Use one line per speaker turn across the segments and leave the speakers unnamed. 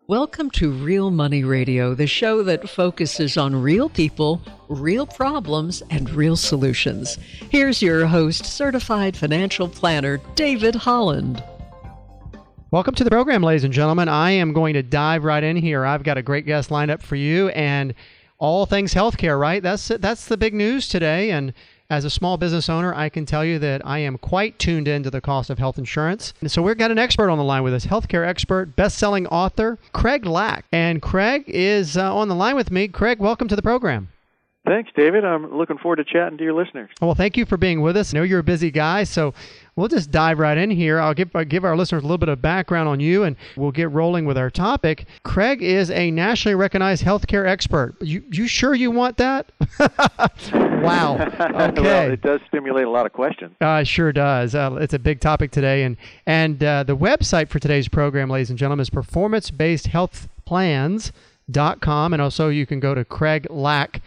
Welcome to Real Money Radio, the show that focuses on real people, real problems, and real solutions. Here's your host, certified financial planner, David Holland.
Welcome to the program, ladies and gentlemen. I am going to dive right in here. I've got a great guest lined up for you, and all things healthcare, right? That's the big news today. And as a small business owner, I can tell you that I am quite tuned into the cost of health insurance. And so we've got an expert on the line with us, healthcare expert, best-selling author, Craig Lack. And Craig is on the line with me. Craig, welcome to the program.
Thanks, David. I'm looking forward to chatting to your listeners.
Well, thank you for being with us. I know you're a busy guy, so we'll just dive right in here. I'll give our listeners a little bit of background on you, and we'll get rolling with our topic. Craig is a nationally recognized healthcare expert. You sure you want that? Wow. Okay.
Well, it does stimulate a lot of questions.
It sure does. It's a big topic today, and the website for today's program, ladies and gentlemen, is performancebasedhealthplans.com, and also you can go to CraigLack.com.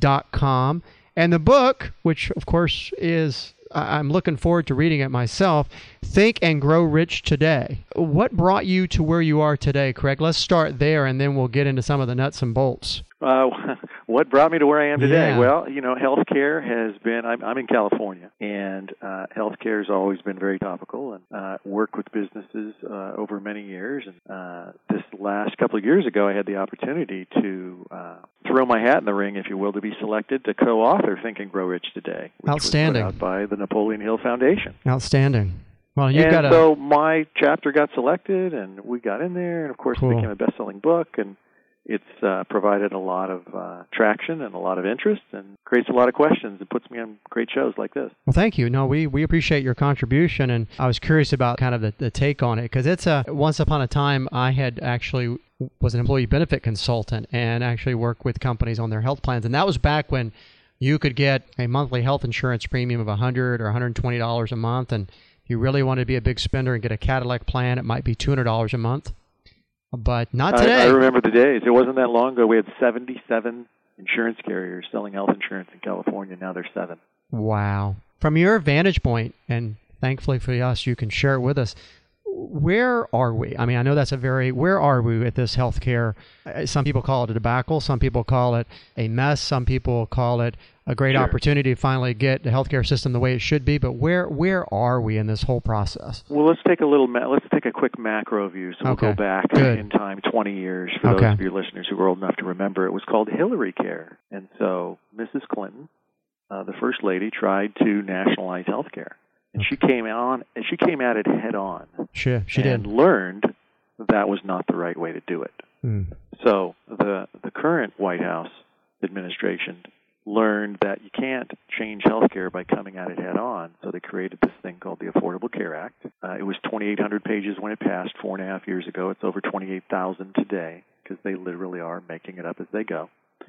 And the book, which of course is, I'm looking forward to reading it myself, Think and Grow Rich Today. What brought you to where you are today, Craig? Let's start there, and then we'll get into some of the nuts and bolts.
What brought me to where I am today?
Yeah.
Well, healthcare has been, I'm in California, and healthcare has always been very topical, and worked with businesses over many years. And this last couple of years ago, I had the opportunity to throw my hat in the ring, if you will, to be selected to co-author Think and Grow Rich Today, which
Outstanding.
was put out by the Napoleon Hill Foundation.
Outstanding. Well,
So my chapter got selected, and we got in there, and of course
Cool.
it became a best-selling book, and it's provided a lot of traction and a lot of interest, and creates a lot of questions and puts me on great shows like this.
Well, thank you. No, we appreciate your contribution, and I was curious about kind of the take on it, because it's once upon a time I had actually was an employee benefit consultant and actually worked with companies on their health plans, and that was back when you could get a monthly health insurance premium of $100 or $120 a month, and if you really wanted to be a big spender and get a Cadillac plan, it might be $200 a month. But not today.
I remember the days. It wasn't that long ago. We had 77 insurance carriers selling health insurance in California. Now there's 7.
Wow. From your vantage point, and thankfully for us, you can share it with us, where are we? I mean, I know that's where are we at this healthcare? Some people call it a debacle. Some people call it a mess. Some people call it a great opportunity to finally get the healthcare system the way it should be. But where are we in this whole process?
Well, let's take a quick macro view. So we'll go back in time 20 years for those of your listeners who are old enough to remember. It was called Hillary Care. And so Mrs. Clinton, the First Lady, tried to nationalize healthcare. And she came at it head on.
She did.
And learned that was not the right way to do it. So the current White House administration learned that you can't change healthcare by coming at it head on. So they created this thing called the Affordable Care Act. It was 2,800 pages when it passed 4.5 years ago. It's over 28,000 today, because they literally are making it up as they go.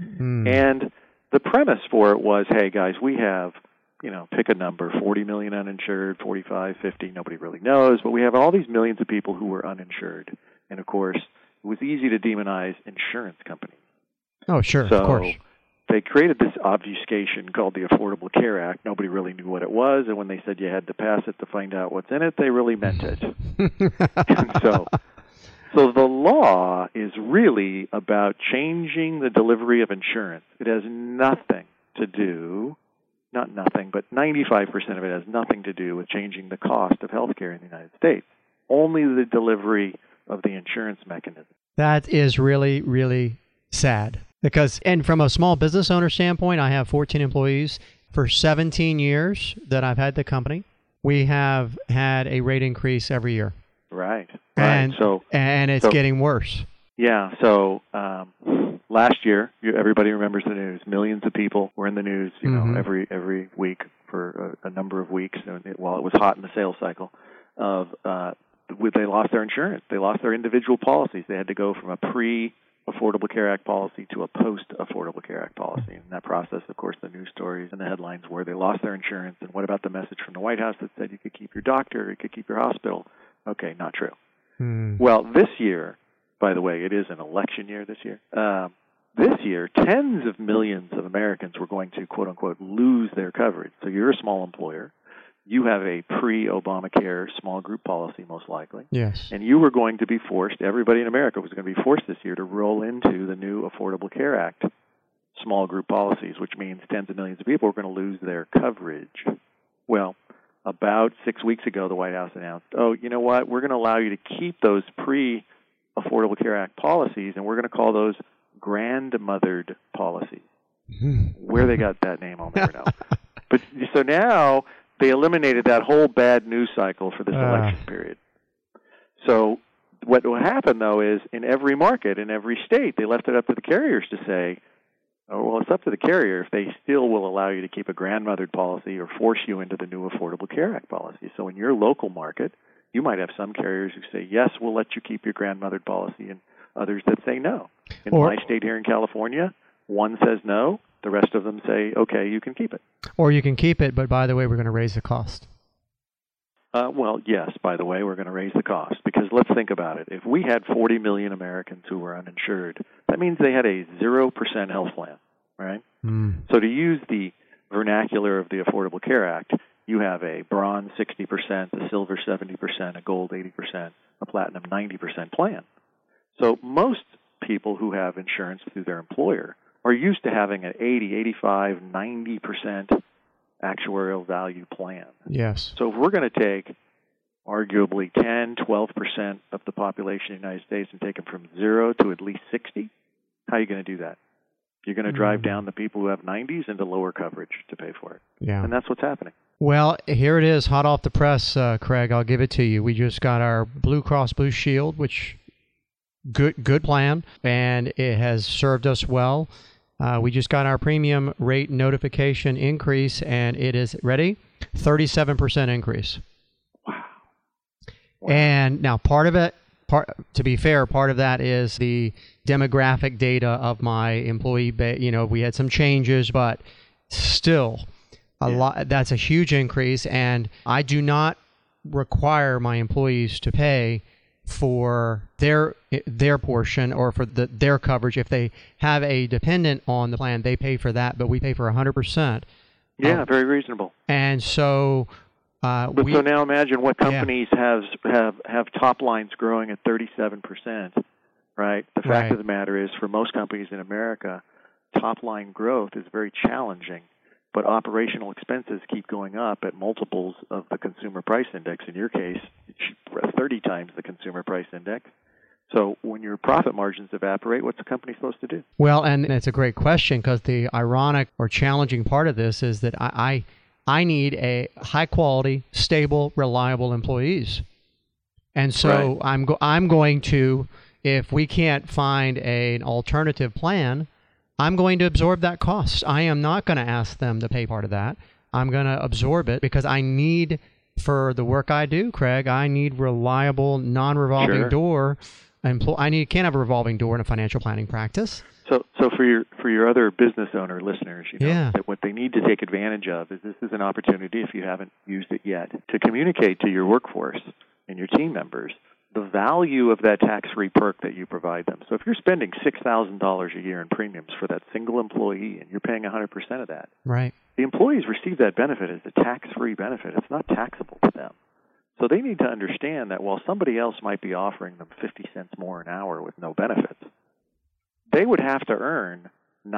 And the premise for it was, hey, guys, we have, pick a number, 40 million uninsured, 45, 50, nobody really knows, but we have all these millions of people who were uninsured. And, of course, it was easy to demonize insurance companies.
Oh, sure, of course.
They created this obfuscation called the Affordable Care Act. Nobody really knew what it was, and when they said you had to pass it to find out what's in it, they really meant it. And so the law is really about changing the delivery of insurance. It has nothing to do, not nothing, but 95% of it has nothing to do with changing the cost of healthcare in the United States. Only the delivery of the insurance mechanism.
That is really, really sad. And from a small business owner standpoint, I have 14 employees. For 17 years that I've had the company, we have had a rate increase every year.
Right.
And it's getting worse.
Yeah. So last year, everybody remembers the news. Millions of people were in the news, every week for a number of weeks while it was hot in the sales cycle. They lost their insurance. They lost their individual policies. They had to go from a pre-Affordable Care Act policy to a post-Affordable Care Act policy. In that process, of course, the news stories and the headlines were they lost their insurance, and what about the message from the White House that said you could keep your doctor, you could keep your hospital? Okay, not true. Well, this year, by the way, it is an election year this year. This year, tens of millions of Americans were going to, quote-unquote, lose their coverage. So you're a small employer. you have a pre-Obamacare small group policy, most likely.
Yes.
And you were going to be forced, everybody in America was going to be forced this year to roll into the new Affordable Care Act small group policies, which means tens of millions of people are going to lose their coverage. Well, about 6 weeks ago, the White House announced, oh, you know what, we're going to allow you to keep those pre-Affordable Care Act policies, and we're going to call those grandmothered policies. Where they got that name, I'll never know. But so now they eliminated that whole bad news cycle for this election period. So what will happen, though, is in every market, in every state, they left it up to the carriers to say, oh, well, it's up to the carrier if they still will allow you to keep a grandmothered policy or force you into the new Affordable Care Act policy. So in your local market, you might have some carriers who say, yes, we'll let you keep your grandmothered policy, and others that say no. In my state here in California, one says no, the rest of them say, okay, you can keep it.
Or you can keep it, but by the way, we're going to raise the cost.
Well, yes, by the way, we're going to raise the cost. Because let's think about it. If we had 40 million Americans who were uninsured, that means they had a 0% health plan, right? So to use the vernacular of the Affordable Care Act, you have a bronze 60%, a silver 70%, a gold 80%, a platinum 90% plan. So most people who have insurance through their employer are used to having an 80, 85, 90% actuarial value plan.
Yes.
So if we're going to take arguably 10, 12% of the population of the United States and take them from 0 to at least 60, how are you going to do that? You're going to drive down the people who have 90s into lower coverage to pay for it.
Yeah.
And that's what's happening.
Well, here it is, hot off the press, Craig. I'll give it to you. We just got our Blue Cross Blue Shield, which good plan, and it has served us well. We just got our premium rate notification increase, and it is, ready? 37% increase.
Wow.
And now part of it, to be fair, part of that is the demographic data of my employee base. You know, we had some changes, but still a lot. That's a huge increase, and I do not require my employees to pay for their portion or for their coverage. If they have a dependent on the plan, they pay for that, but we pay for 100%.
Yeah, very reasonable.
And so
so now imagine what companies have top lines growing at 37%, right? The fact of the matter is, for most companies in America, top line growth is very challenging, but operational expenses keep going up at multiples of the consumer price index. In your case, 30 times the consumer price index. So when your profit margins evaporate, what's the company supposed to do?
Well, and it's a great question, because the ironic or challenging part of this is that I need a high-quality, stable, reliable employees. And so I'm going to, if we can't find an alternative plan, I'm going to absorb that cost. I am not going to ask them to pay part of that. I'm going to absorb it because I need, for the work I do, Craig, I need reliable, non-revolving door. Can't have a revolving door in a financial planning practice.
So for your other business owner listeners, that what they need to take advantage of is this is an opportunity, if you haven't used it yet, to communicate to your workforce and your team members the value of that tax-free perk that you provide them. So if you're spending $6,000 a year in premiums for that single employee and you're paying 100% of that,
right?
The employees receive that benefit as a tax-free benefit. It's not taxable to them. So they need to understand that while somebody else might be offering them 50 cents more an hour with no benefits, they would have to earn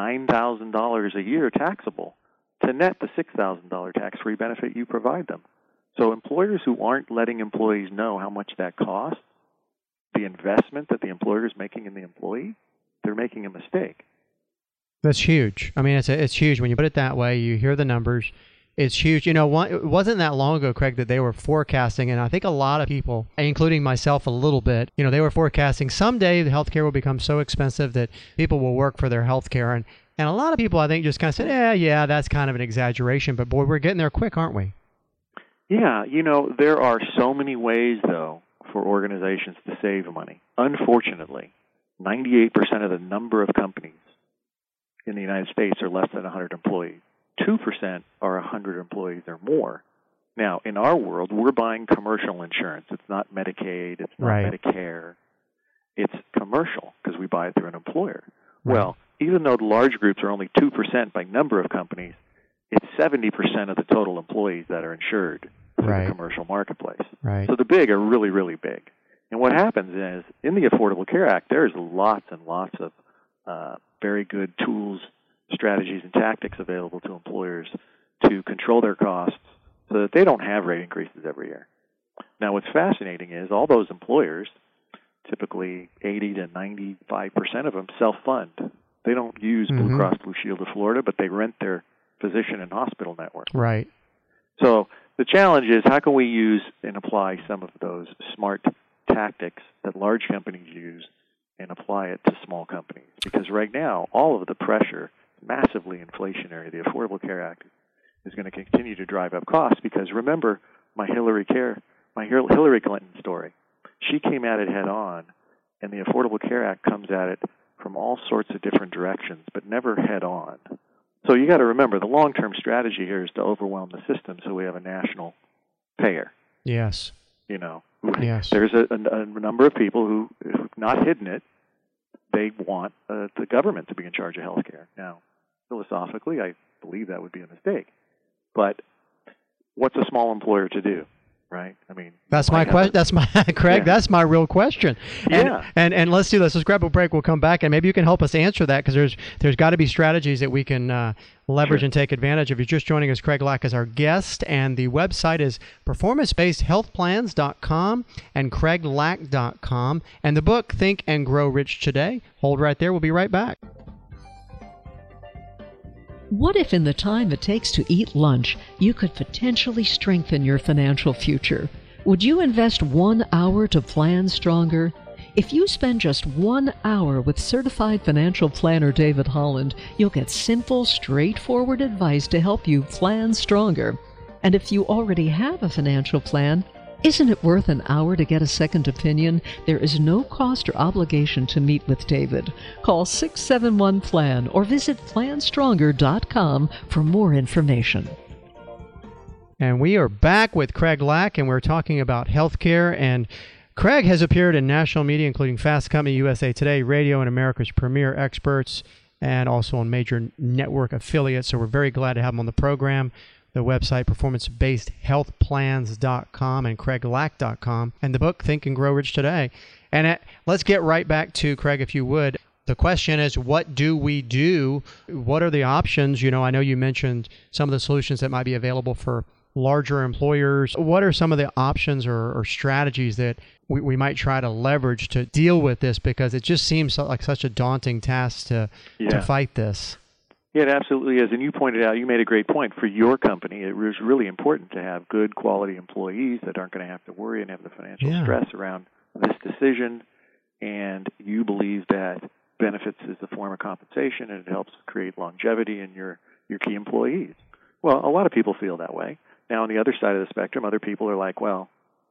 $9,000 a year taxable to net the $6,000 tax-free benefit you provide them. So employers who aren't letting employees know how much that costs, the investment that the employer is making in the employee, they're making a mistake.
That's huge. I mean, it's huge. When you put it that way, you hear the numbers. It's huge. You know, it wasn't that long ago, Craig, that they were forecasting, and I think a lot of people, including myself a little bit, they were forecasting someday the healthcare will become so expensive that people will work for their healthcare. And a lot of people, I think, just kind of said, yeah, that's kind of an exaggeration. But boy, we're getting there quick, aren't we?
Yeah. There are so many ways, though, for organizations to save money. Unfortunately, 98% of the number of companies in the United States are less than 100 employees. 2% are 100 employees or more. Now, in our world, we're buying commercial insurance. It's not Medicaid. It's not Medicare. It's commercial because we buy it through an employer. Right. Well, even though the large groups are only 2% by number of companies, it's 70% of the total employees that are insured the commercial marketplace.
Right.
So the big are really, really big. And what happens is, in the Affordable Care Act, there's lots and lots of very good tools, strategies, and tactics available to employers to control their costs so that they don't have rate increases every year. Now, what's fascinating is all those employers, typically 80 to 95% of them, self-fund. They don't use Blue Cross Blue Shield of Florida, but they rent their physician and hospital network.
Right.
So the challenge is, how can we use and apply some of those smart tactics that large companies use and apply it to small companies? Because right now, all of the pressure, massively inflationary, the Affordable Care Act is going to continue to drive up costs. Because remember my Hillary Clinton story. She came at it head on, and the Affordable Care Act comes at it from all sorts of different directions, but never head on. So you got to remember, the long-term strategy here is to overwhelm the system so we have a national payer.
Yes.
Yes. There's a number of people who have not hidden it. They want the government to be in charge of health care. Now, philosophically, I believe that would be a mistake. But what's a small employer to do? Right? I mean,
that's my question. That's my Craig. Yeah. That's my real question. And let's do this. Let's grab a break. We'll come back, and maybe you can help us answer that, because there's got to be strategies that we can leverage and take advantage of. If you're just joining us, Craig Lack is our guest, and the website is performancebasedhealthplans.com and CraigLack.com, and the book Think and Grow Rich Today. Hold right there. We'll be right back.
What if in the time it takes to eat lunch, you could potentially strengthen your financial future? Would you invest 1 hour to plan stronger? If you spend just 1 hour with certified financial planner David Holland, you'll get simple, straightforward advice to help you plan stronger. And if you already have a financial plan, isn't it worth an hour to get a second opinion? There is no cost or obligation to meet with David. Call 671-PLAN or visit planstronger.com for more information.
And we are back with Craig Lack, and we're talking about healthcare. And Craig has appeared in national media, including Fast Company, USA Today, Radio, and America's Premier Experts, and also on major network affiliates. So we're very glad to have him on the program. The website, performancebasedhealthplans.com and CraigLack.com, and the book, Think and Grow Rich Today. And let's get right back to, Craig, if you would. The question is, what do we do? What are the options? I know you mentioned some of the solutions that might be available for larger employers. What are some of the options or strategies that we might try to leverage to deal with this? Because it just seems like such a daunting task to fight this.
Yeah, it absolutely is. And you pointed out, you made a great point. For your company, it was really important to have good quality employees that aren't going to have to worry and have the financial stress around this decision. And you believe that benefits is a form of compensation, and it helps create longevity in your key employees. Well, a lot of people feel that way. Now, on the other side of the spectrum, other people are like, well,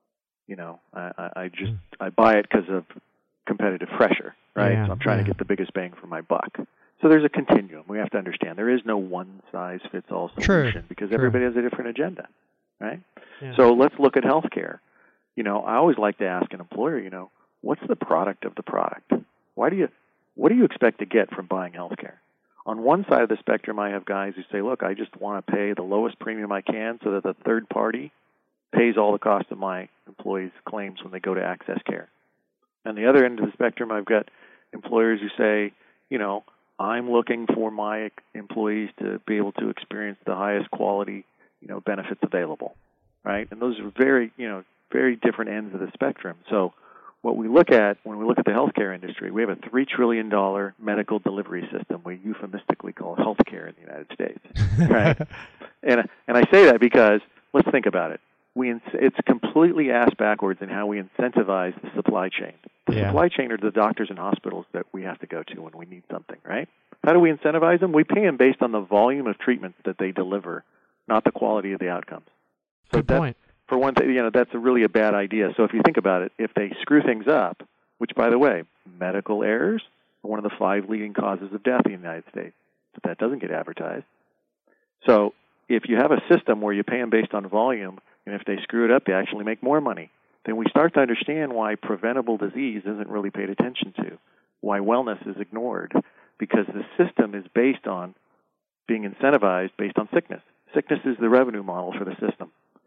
I buy it because of competitive pressure, right?
Yeah,
so I'm trying to get the biggest bang for my buck. So there's a continuum. We have to understand there is no one-size-fits-all solution because everybody has a different agenda, right? Yeah. So let's look at healthcare. I always like to ask an employer, what's the product of the product? What do you expect to get from buying healthcare? On one side of the spectrum, I have guys who say, look, I just want to pay the lowest premium I can so that the third party pays all the cost of my employees' claims when they go to access care. On the other end of the spectrum, I've got employers who say, I'm looking for my employees to be able to experience the highest quality, benefits available, right? And those are very different ends of the spectrum. So what we look at when we look at the healthcare industry, we have a $3 trillion medical delivery system we euphemistically call healthcare in the United States, right? and I say that because let's think about it. It's completely ass backwards in how we incentivize the supply chain. The supply chain are the doctors and hospitals that we have to go to when we need something, right? How do we incentivize them? We pay them based on the volume of treatments that they deliver, not the quality of the outcomes. So
Good point.
For one thing, that's really a bad idea. So if you think about it, if they screw things up, which, by the way, medical errors are one of the 5 leading causes of death in the United States, but that doesn't get advertised. So if you have a system where you pay them based on volume, and if they screw it up, they actually make more money, then we start to understand why preventable disease isn't really paid attention to, why wellness is ignored, because the system is based on being incentivized based on sickness. Sickness is the revenue model for the system. So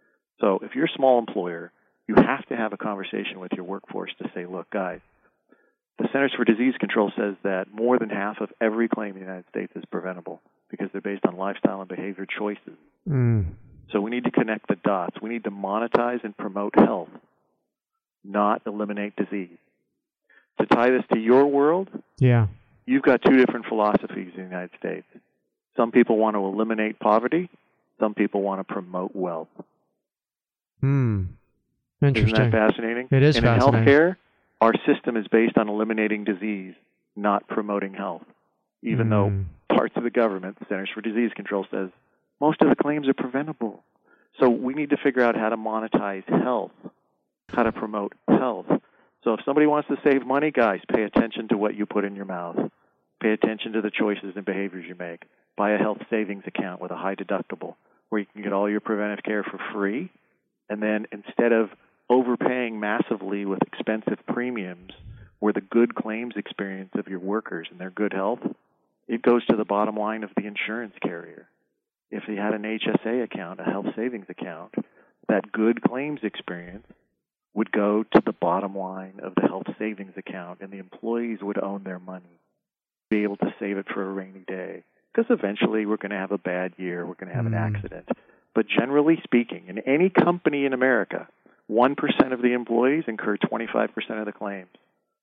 So if you're a small employer, you have to have a conversation with your workforce to say, look, guys, the Centers for Disease Control says that more than half of every claim in the United States is preventable because they're based on lifestyle and behavior choices. So we need to connect the dots. We need to monetize and promote health, not eliminate disease. To tie this to your world, you've got two different philosophies in the United States. Some people want to eliminate poverty. Some people want to promote wealth.
Interesting.
Isn't that fascinating?
It is fascinating.
In healthcare, our system is based on eliminating disease, not promoting health. Even though parts of the government, the Centers for Disease Control, says most of the claims are preventable. So we need to figure out how to monetize health, how to promote health. So if somebody wants to save money, guys, pay attention to what you put in your mouth. Pay attention to the choices and behaviors you make. Buy a health savings account with a high deductible where you can get all your preventive care for free. And then instead of overpaying massively with expensive premiums where the good claims experience of your workers and their good health, it goes to the bottom line of the insurance carrier. If they had an HSA account, a health savings account, that good claims experience would go to the bottom line of the health savings account, and the employees would own their money, be able to save it for a rainy day. Because eventually we're going to have a bad year, we're going to have an accident. But generally speaking, in any company in America, 1% of the employees incur 25% of the claims.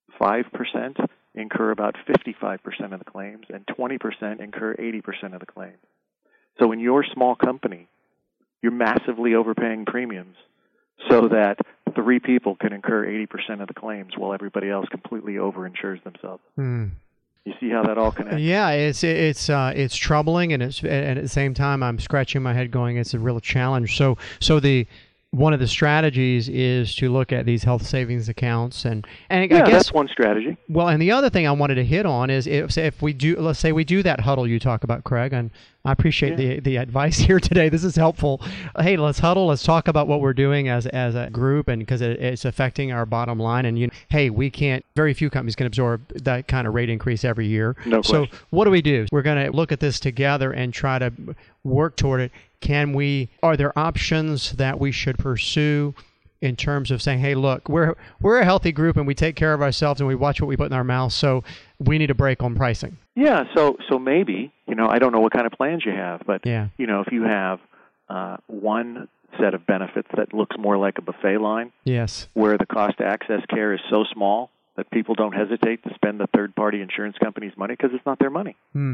5% incur about 55% of the claims, and 20% incur 80% of the claims. So in your small company, you're massively overpaying premiums so that 3 people can incur 80% of the claims while everybody else completely overinsures themselves. You see how that all connects?
Yeah, it's troubling, and at the same time, I'm scratching my head, going, it's a real challenge. So one of the strategies is to look at these health savings accounts, and I guess
that's one strategy.
Well, and the other thing I wanted to hit on is if we do, let's say we do that huddle you talk about, Craig, and I appreciate the advice here today. This is helpful. Hey, let's huddle. Let's talk about what we're doing as a group, and because it's affecting our bottom line. And hey, we can't. Very few companies can absorb that kind of rate increase every year.
No question.
So what do we do? We're going to look at this together and try to work toward it. Are there options that we should pursue in terms of saying, hey, look, we're a healthy group and we take care of ourselves and we watch what we put in our mouths, so we need a break on pricing?
Yeah, so maybe, I don't know what kind of plans you have, but, if you have one set of benefits that looks more like a buffet line, where the cost to access care is so small that people don't hesitate to spend the third-party insurance company's money because it's not their money.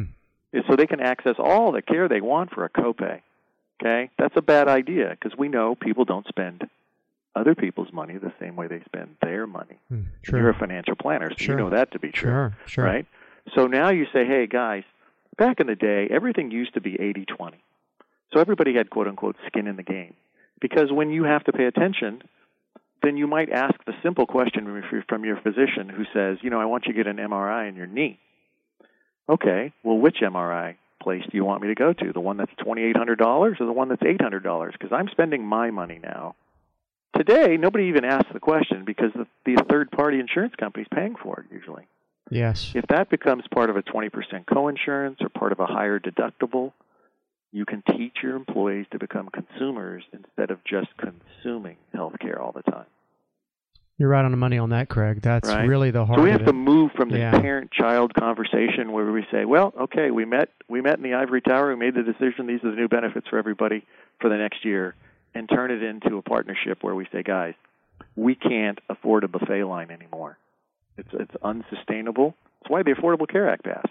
So they can access all the care they want for a copay. Okay, that's a bad idea because we know people don't spend other people's money the same way they spend their money. You're a financial planner, so you know that to be true, right? So now you say, hey, guys, back in the day, everything used to be 80-20. So everybody had, quote-unquote, skin in the game. Because when you have to pay attention, then you might ask the simple question from your physician who says, I want you to get an MRI in your knee. Okay, well, which MRI place do you want me to go to? The one that's $2,800 or the one that's $800? Because I'm spending my money now. Today, nobody even asks the question because the third-party insurance company is paying for it usually.
Yes.
If that becomes part of a 20% coinsurance or part of a higher deductible, you can teach your employees to become consumers instead of just consuming healthcare all the time.
You're right on the money on that, Craig. That's really the heart of it.
So we have to move from the parent-child conversation where we say, well, okay, we met in the ivory tower, we made the decision, these are the new benefits for everybody for the next year, and turn it into a partnership where we say, guys, we can't afford a buffet line anymore. It's unsustainable. That's why the Affordable Care Act passed.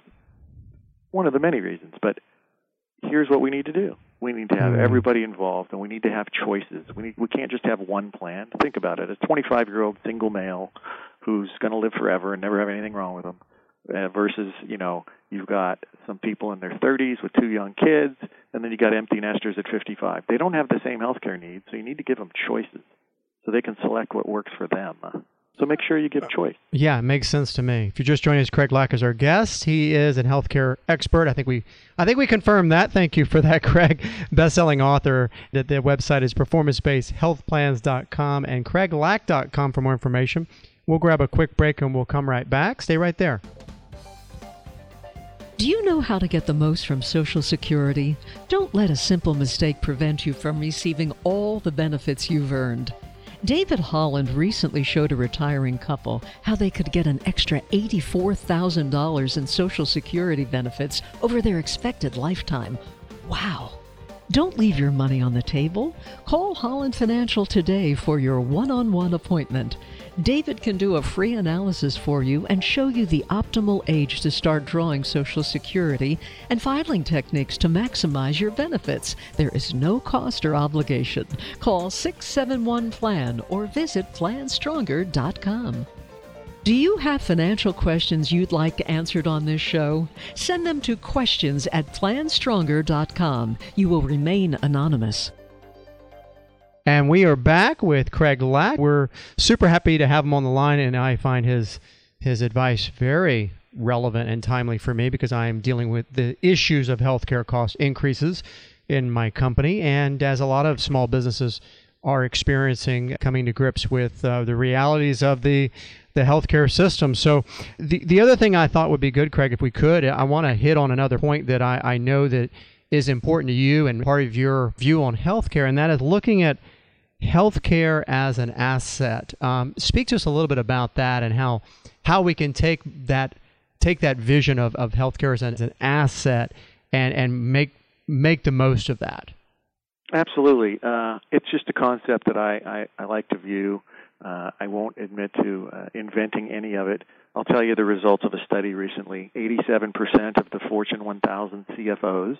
One of the many reasons. But here's what we need to do. We need to have everybody involved, and we need to have choices. We can't just have one plan. Think about it. A 25-year-old single male who's going to live forever and never have anything wrong with him versus, you've got some people in their 30s with 2 young kids, and then you got empty nesters at 55. They don't have the same health care needs, so you need to give them choices so they can select what works for them. So make sure you give choice. Yeah,
it makes sense to me. If you're just joining us, Craig Lack is our guest. He is a healthcare expert. I think we confirmed that. Thank you for that, Craig. Best-selling author. The website is performancebasedhealthplans.com and CraigLack.com for more information. We'll grab a quick break and we'll come right back. Stay right there.
Do you know how to get the most from Social Security? Don't let a simple mistake prevent you from receiving all the benefits you've earned. David Holland recently showed a retiring couple how they could get an extra $84,000 in Social Security benefits over their expected lifetime. Wow! Don't leave your money on the table. Call Holland Financial today for your one-on-one appointment. David can do a free analysis for you and show you the optimal age to start drawing Social Security and filing techniques to maximize your benefits. There is no cost or obligation. Call 671-PLAN or visit planstronger.com. Do you have financial questions you'd like answered on this show? Send them to questions@planstronger.com. You will remain anonymous.
And we are back with Craig Lack. We're super happy to have him on the line, and I find his advice very relevant and timely for me because I am dealing with the issues of healthcare cost increases in my company, and as a lot of small businesses are experiencing, coming to grips with the realities of the healthcare system. So the other thing I thought would be good, Craig, if we could, I want to hit on another point that I know that is important to you and part of your view on healthcare, and that is looking at healthcare as an asset. Speak to us a little bit about that and how we can take that vision of healthcare as an asset and make the most of that.
Absolutely. It's just a concept that I like to view. I won't admit to inventing any of it. I'll tell you the results of a study recently. 87% of the Fortune 1000 CFOs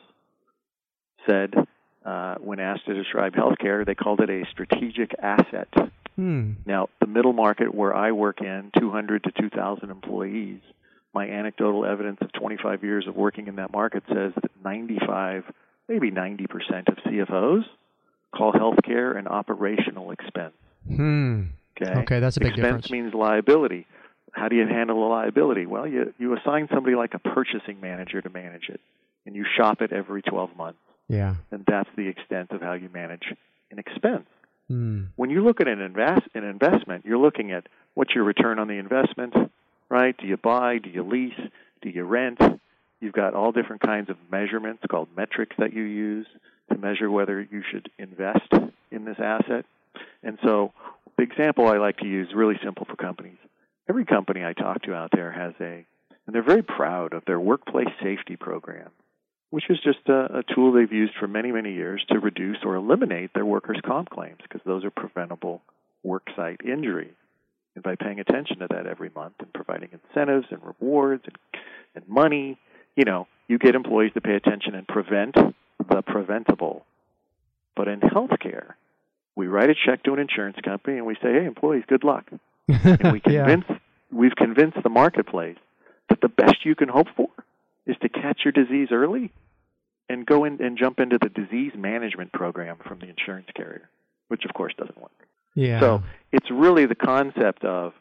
said when asked to describe healthcare, they called it a strategic asset. Now, the middle market where I work in, 200 to 2,000 employees, my anecdotal evidence of 25 years of working in that market says that 95, maybe 90% of CFOs call healthcare an operational expense.
Okay, that's a big difference.
Expense means liability. How do you handle a liability? Well, you assign somebody like a purchasing manager to manage it, and you shop it every 12 months.
Yeah.
And that's the extent of how you manage an expense. When you look at an investment, you're looking at what's your return on the investment, right? Do you buy? Do you lease? Do you rent? You've got all different kinds of measurements called metrics that you use to measure whether you should invest in this asset. And so the example I like to use is really simple for companies. Every company I talk to out there has and they're very proud of their workplace safety program, which is just a tool they've used for many, many years to reduce or eliminate their workers' comp claims, because those are preventable worksite injuries. And by paying attention to that every month and providing incentives and rewards and money, you get employees to pay attention and prevent the preventable. But in healthcare, we write a check to an insurance company and we say, hey, employees, good luck. And we've convinced the marketplace that the best you can hope for is to catch your disease early and go in and jump into the disease management program from the insurance carrier, which of course doesn't work.
Yeah.
So it's really the concept of,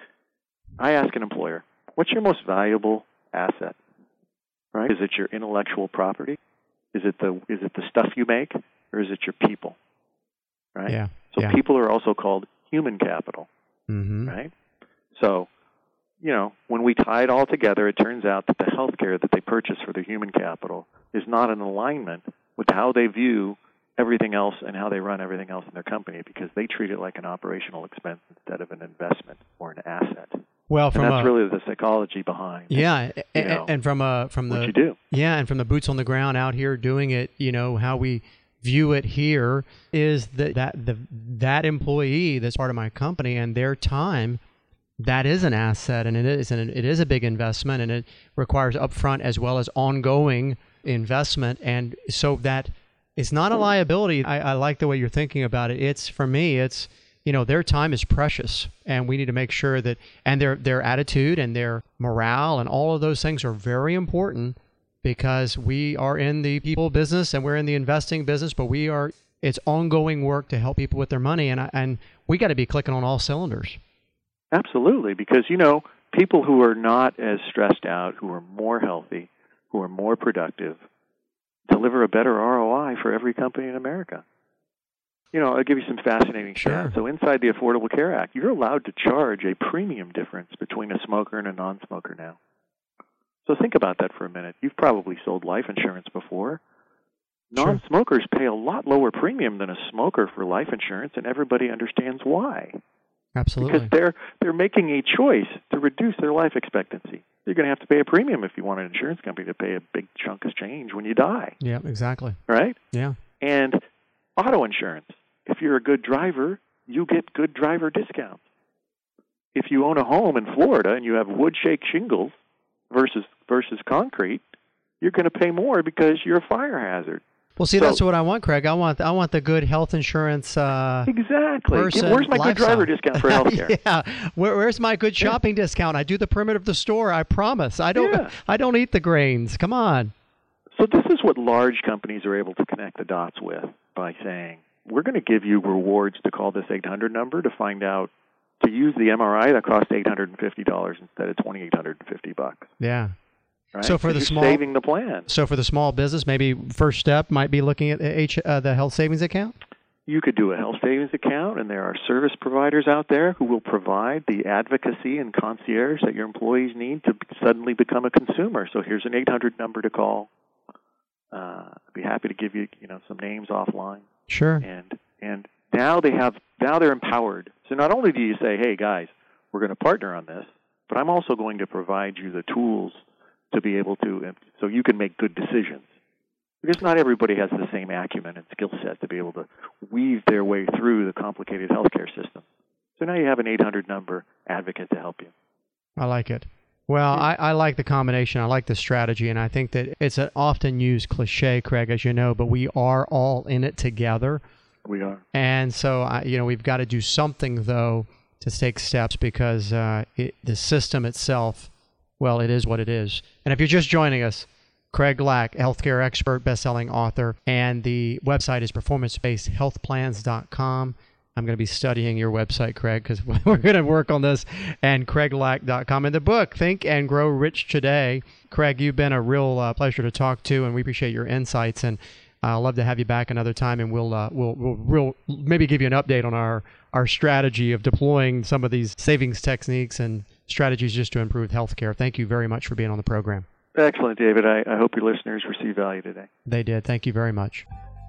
I ask an employer, what's your most valuable asset? Right? Is it your intellectual property? Is it the stuff you make, or is it your people? Right?
Yeah.
So people are also called human capital. Right? So, when we tie it all together, it turns out that the health care that they purchase for their human capital is not in alignment with how they view everything else and how they run everything else in their company, because they treat it like an operational expense instead of an investment or an asset.
Well,
and that's really the psychology behind.
Yeah, and from
what you do.
Yeah, and from the boots on the ground out here doing it, how we view it here is that employee that's part of my company and their time, that is an asset, and it is a big investment, and it requires upfront as well as ongoing investment, and so that it's not a liability. I like the way you're thinking about it. For me, their time is precious, and we need to make sure that, and their attitude and their morale and all of those things are very important, because we are in the people business and we're in the investing business, but it's ongoing work to help people with their money, and we got to be clicking on all cylinders.
Absolutely, because, people who are not as stressed out, who are more healthy, who are more productive, deliver a better ROI for every company in America. I'll give you some fascinating stats. So inside the Affordable Care Act, you're allowed to charge a premium difference between a smoker and a non-smoker now. So think about that for a minute. You've probably sold life insurance before. Non-smokers pay a lot lower premium than a smoker for life insurance, and everybody understands why.
Absolutely.
Because they're making a choice to reduce their life expectancy. You're going to have to pay a premium if you want an insurance company to pay a big chunk of change when you die.
Yeah, exactly.
Right?
Yeah.
And auto insurance. If you're a good driver, you get good driver discounts. If you own a home in Florida and you have wood shake shingles versus concrete, you're going to pay more because you're a fire hazard.
Well, see, that's what I want, Craig. I want the good health insurance
exactly.
person.
Where's my good driver discount for healthcare?
Yeah. Where's my good shopping discount? I do the perimeter of the store. I promise. I don't eat the grains. Come on.
So this is what large companies are able to connect the dots with by saying, we're going to give you rewards to call this 800 number to find out, to use the MRI that costs $850 instead of $2,850.
Yeah.
Right?
So for the small,
saving the plan.
So for the small business, maybe first step might be looking at the health savings account?
You could do a health savings account, and there are service providers out there who will provide the advocacy and concierge that your employees need to suddenly become a consumer. So here's an 800 number to call. I'd be happy to give you, some names offline.
Sure.
And now they're empowered. So not only do you say, hey guys, we're going to partner on this, but I'm also going to provide you the tools to be able to, so you can make good decisions. Because not everybody has the same acumen and skill set to be able to weave their way through the complicated healthcare system. So now you have an 800 number advocate to help you.
I like it. Well, I like the combination. I like the strategy, and I think that it's an often used cliche, Craig, as you know, but we are all in it together.
We are.
And so, we've got to do something, though, to take steps because the system itself, well, it is what it is. And if you're just joining us, Craig Lack, healthcare expert, best-selling author, and the website is performancebasedhealthplans.com. I'm going to be studying your website, Craig, because we're going to work on this, and CraigLack.com. And the book, Think and Grow Rich Today. Craig, you've been a real pleasure to talk to, and we appreciate your insights. And I'd love to have you back another time, and we'll maybe give you an update on our strategy of deploying some of these savings techniques and strategies just to improve healthcare. Thank you very much for being on the program.
Excellent, David. I hope your listeners receive value today.
They did. Thank you very much.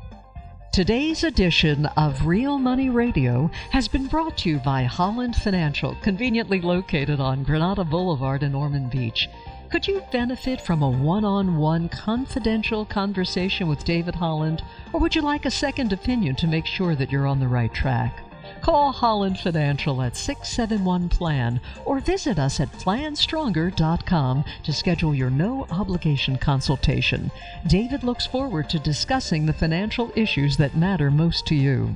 Today's edition of Real Money Radio has been brought to you by Holland Financial, conveniently located on Granada Boulevard in Ormond Beach. Could you benefit from a one-on-one confidential conversation with David Holland, or would you like a second opinion to make sure that you're on the right track? Call Holland Financial at 671-PLAN or visit us at planstronger.com to schedule your no-obligation consultation. David looks forward to discussing the financial issues that matter most to you.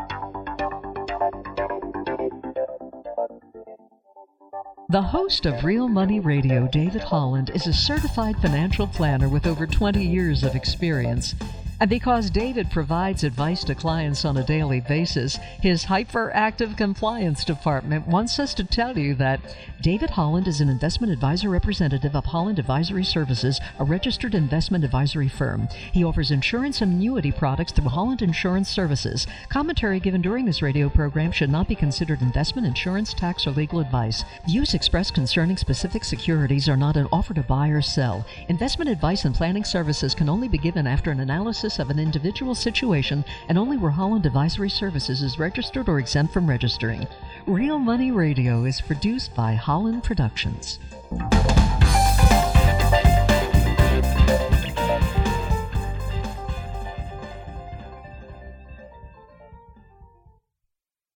The host of Real Money Radio, David Holland, is a certified financial planner with over 20 years of experience. And because David provides advice to clients on a daily basis, his hyperactive compliance department wants us to tell you that David Holland is an investment advisor representative of Holland Advisory Services, a registered investment advisory firm. He offers insurance and annuity products through Holland Insurance Services. Commentary given during this radio program should not be considered investment, insurance, tax, or legal advice. Views expressed concerning specific securities are not an offer to buy or sell. Investment advice and planning services can only be given after an analysis of an individual situation and only where Holland Advisory Services is registered or exempt from registering. Real Money Radio is produced by Holland Productions.